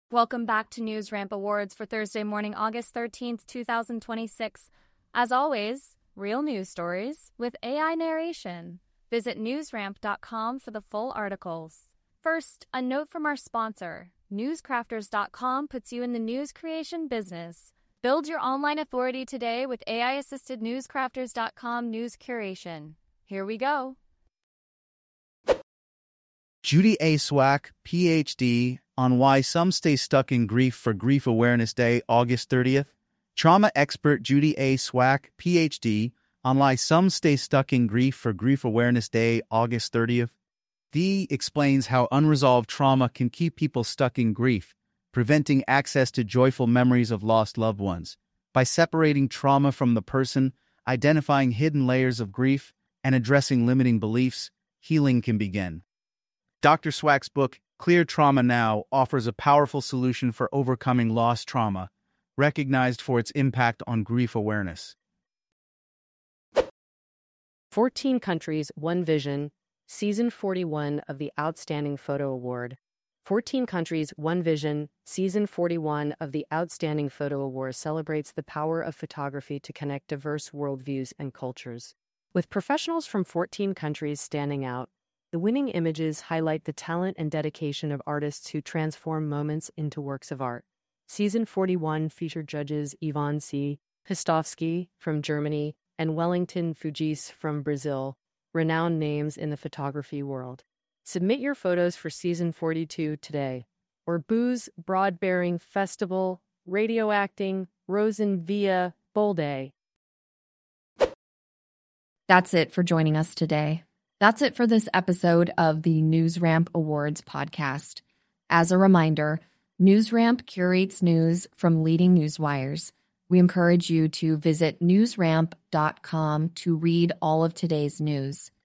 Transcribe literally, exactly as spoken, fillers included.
Welcome back to News Ramp Awards for Thursday morning, August thirteenth, twenty twenty-six. As always, real news stories with A I narration. Visit news ramp dot com for the full articles. First, a note from our sponsor. news crafters dot com puts you in the news creation business. Build your online authority today with A I-assisted news crafters dot com news curation. Here we go. Judy A. Swack, P H D, on why some stay stuck in grief for Grief Awareness Day, August thirtieth. Trauma expert Judy A. Swack, P H D, on why some stay stuck in grief for Grief Awareness Day, August thirtieth. The explains how unresolved trauma can keep people stuck in grief, preventing access to joyful memories of lost loved ones. By separating trauma from the person, identifying hidden layers of grief, and addressing limiting beliefs, healing can begin. Doctor Swack's book, Clear Trauma Now, offers a powerful solution for overcoming lost trauma, recognized for its impact on grief awareness. fourteen Countries, One Vision, Season forty-one of the Outstanding Photo Award. fourteen Countries, One Vision, Season forty-one of the Outstanding Photo Award celebrates the power of photography to connect diverse worldviews and cultures. With professionals from fourteen countries standing out, the winning images highlight the talent and dedication of artists who transform moments into works of art. Season forty-one featured judges Ivan C. Pistovsky from Germany and Wellington Fugis from Brazil, renowned names in the photography world. Submit your photos for Season forty-two today. Or Booze, Broad-Bearing Festival, Radio Acting, Rosen via Bolde. That's it for joining us today. That's it for this episode of the News Ramp Awards podcast. As a reminder, News Ramp curates news from leading news wires. We encourage you to visit news ramp dot com to read all of today's news.